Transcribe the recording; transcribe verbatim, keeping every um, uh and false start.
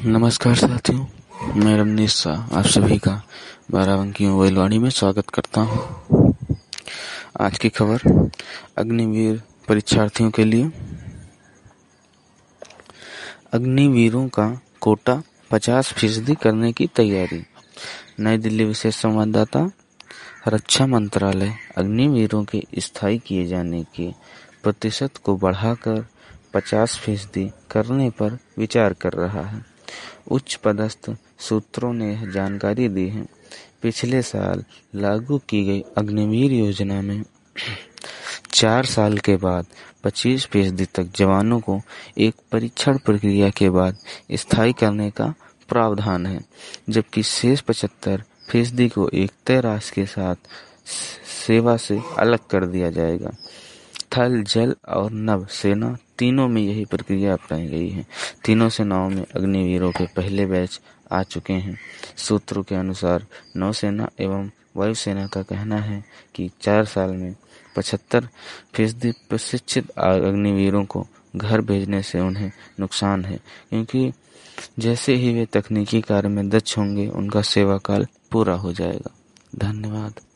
नमस्कार साथियों, मैं रमनीश शाह आप सभी का बाराबंकी मोबाइल वाणी में स्वागत करता हूं। आज की खबर अग्निवीर परीक्षार्थियों के लिए। अग्निवीरों का कोटा पचास फीसदी करने की तैयारी। नई दिल्ली विशेष संवाददाता। रक्षा मंत्रालय अग्निवीरों के स्थायी किए जाने के प्रतिशत को बढ़ाकर पचास फीसदी करने पर विचार कर रहा है। उच्च पदस्थ सूत्रों ने यह जानकारी दी है। पिछले साल लागू की गई अग्निवीर योजना में चार साल के बाद पच्चीस फीसदी तक जवानों को एक परीक्षण प्रक्रिया के बाद स्थायी करने का प्रावधान है, जबकि शेष पचहत्तर फीसदी को एक तय राशि के साथ सेवा से अलग कर दिया जाएगा। थल, जल और नभ सेना तीनों में यही प्रक्रिया अपनाई गई है। तीनों सेनाओं में अग्निवीरों के पहले बैच आ चुके हैं। सूत्रों के अनुसार नौसेना एवं वायुसेना का कहना है कि चार साल में पचहत्तर फीसदी प्रशिक्षित अग्निवीरों को घर भेजने से उन्हें नुकसान है, क्योंकि जैसे ही वे तकनीकी कार्य में दक्ष होंगे उनका सेवा काल पूरा हो जाएगा। धन्यवाद।